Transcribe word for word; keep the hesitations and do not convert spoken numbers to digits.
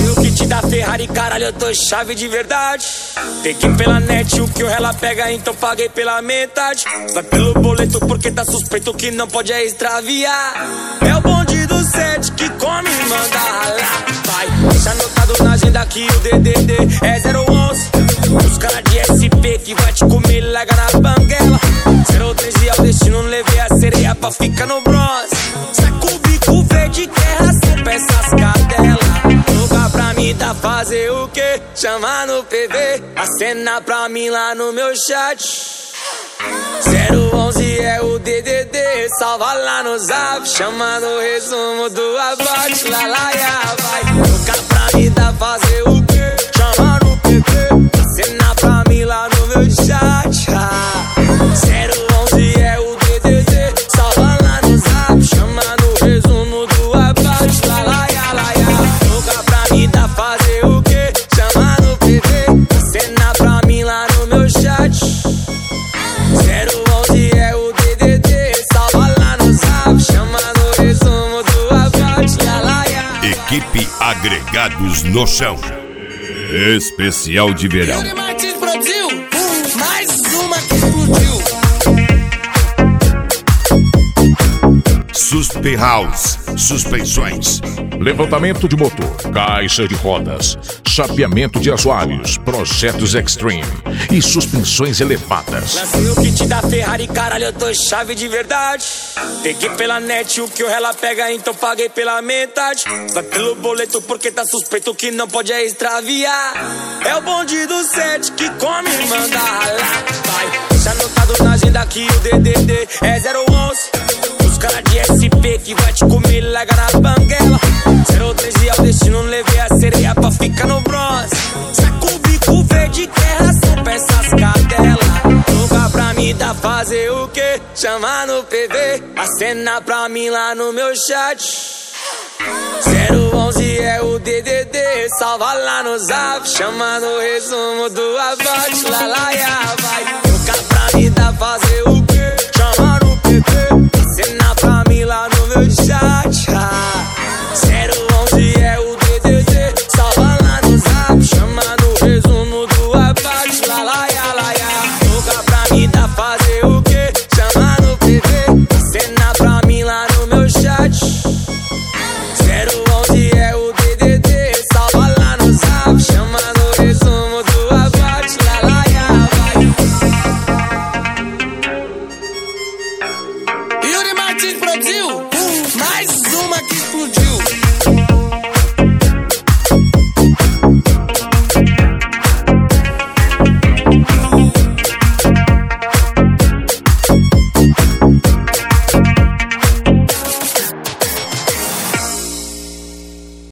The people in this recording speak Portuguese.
sei o que te dá Ferrari, caralho, eu tô chave de verdade. Peguei pela net o que o ela pega, então paguei pela metade. Vai pelo boleto porque tá suspeito que não pode é extraviar. É o bonde do sete que come e manda ralar. Vai, deixa anotado na agenda que o D D D é zero onze. Os caras de S P que vai te comer, larga na banguela. zero treze é o destino, levei a sereia pra ficar no bronze. Saco o bico verde, guerra, são peças cadela. Louca pra mim tá fazer o quê? Chama no P V, acena pra mim lá no meu chat. zero onze é o D D D, salva lá no zap. Chama no resumo do abate, lá lá ya, vai. Louca pra mim tá fazer o quê? Chama no P V, acena pra mim lá no meu chat. zero onze é o D D D, salva lá no zap. Chama no resumo do abate, lá lá ya, lá ya. Louca pra mim tá fazer o quê? Chama no P V, acena pra mim lá no meu chat. zero onze é o D D D, salva lá no zap. Chama no resumo do abate, lá lá ya. Equipe Agregados no Chão. Especial de verão. Yuri Martins produziu mais uma que explodiu. Suspe House, suspensões, levantamento de motor, caixa de rodas, chapeamento de assoalhos, projetos extreme e suspensões elevadas. Lancei o kit da Ferrari, caralho, eu tô chave de verdade. Peguei pela net o que o ela pega, então paguei pela metade. Vai pelo boleto porque tá suspeito que não pode é extraviar. É o bonde do sete que come e manda ralar. Vai, deixa anotado na agenda que o D D D é zero onze. Os caras de S P que vai te comer, larga na banguela. zero treze é o destino, levei a sereia pra ficar no bronze. Saco o bico verde, guerra, são peças cadela. Louca pra mim tá fazer o quê? Chama no P V, acena pra mim lá no meu chat. zero onze é o D D D, salva lá no zap. Chama no resumo do abate, lá lá ya, vai. Louca pra mim tá fazer o quê? Chama no P V, acena pra mim lá no meu chat.